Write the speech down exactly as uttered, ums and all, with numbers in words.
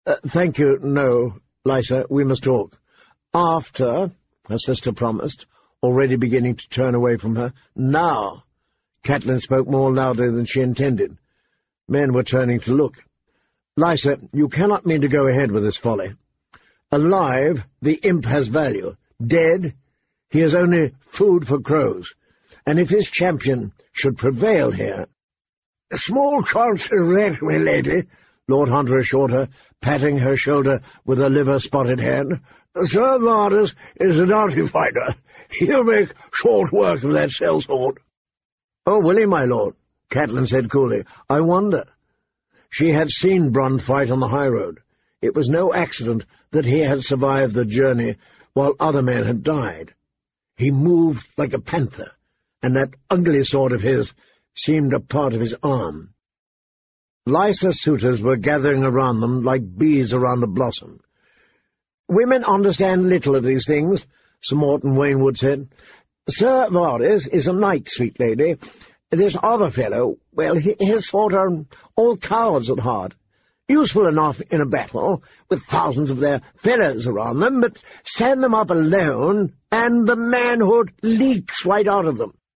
Uh, thank you, no, Lysa, we must talk. After, her sister promised, already beginning to turn away from her. Now, Catelyn spoke more loudly than she intended. Men were turning to look. Lysa, you cannot mean to go ahead with this folly. Alive, the imp has value. Dead, he is only food for crows. And if his champion should prevail here— "Small chance of that, my lady," Lord Hunter assured her, patting her shoulder with a liver-spotted hand. "Sir Varys is a doughty fighter. He'll make short work of that sellsword." "Oh, will he, my lord?" Catelyn said coolly. "I wonder." She had seen Bronn fight on the high road. It was no accident that he had survived the journey while other men had died. He moved like a panther, and that ugly sword of his seemed a part of his arm. Lysa's suitors were gathering around them like bees around a blossom. "Women understand little of these things," Sir Morton Waynwood said. "Sir Varys is a knight, sweet lady. This other fellow, well, he, his sort are all cowards at heart. Useful enough in a battle, with thousands of their fellows around them, but stand them up alone, and the manhood leaks right out of them.